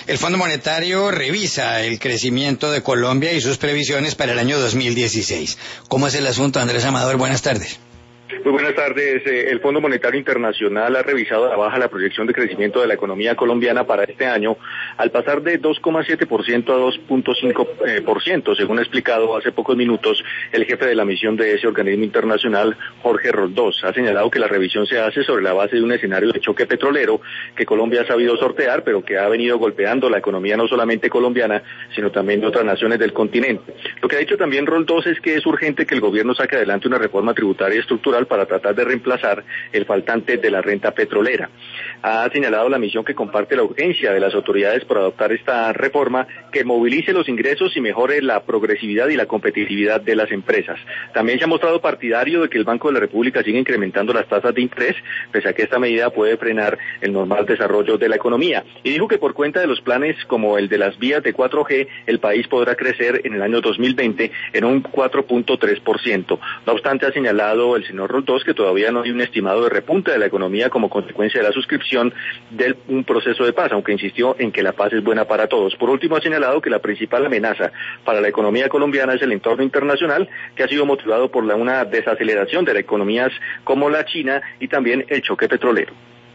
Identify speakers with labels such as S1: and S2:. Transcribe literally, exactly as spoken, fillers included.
S1: El Fondo Monetario revisa el crecimiento de Colombia y sus previsiones para el año dos mil dieciséis. ¿Cómo es el asunto, Andrés Amador? Buenas tardes.
S2: Muy buenas tardes. El Fondo Monetario Internacional ha revisado a la baja la proyección de crecimiento de la economía colombiana para este año, al pasar de dos coma siete por ciento a dos punto cinco por ciento, según ha explicado hace pocos minutos el jefe de la misión de ese organismo internacional, Jorge Roldós. Ha señalado que la revisión se hace sobre la base de un escenario de choque petrolero que Colombia ha sabido sortear, pero que ha venido golpeando la economía no solamente colombiana, sino también de otras naciones del continente. Lo que ha dicho también Roldós es que es urgente que el gobierno saque adelante una reforma tributaria estructural para tratar de reemplazar el faltante de la renta petrolera. Ha señalado la misión que comparte la urgencia de las autoridades por adoptar esta reforma que movilice los ingresos y mejore la progresividad y la competitividad de las empresas. También se ha mostrado partidario de que el Banco de la República siga incrementando las tasas de interés, pese a que esta medida puede frenar el normal desarrollo de la economía. Y dijo que por cuenta de los planes como el de las vías de cuatro G, el país podrá crecer en el año dos mil veinte en un cuatro punto tres por ciento. No obstante, ha señalado el señor Roldós que todavía no hay un estimado de repunte de la economía como consecuencia de la suscripción de un proceso de paz, aunque insistió en que la paz es buena para todos. Por último, ha señalado que la principal amenaza para la economía colombiana es el entorno internacional, que ha sido motivado por la, una desaceleración de las economías como la China y también el choque petrolero.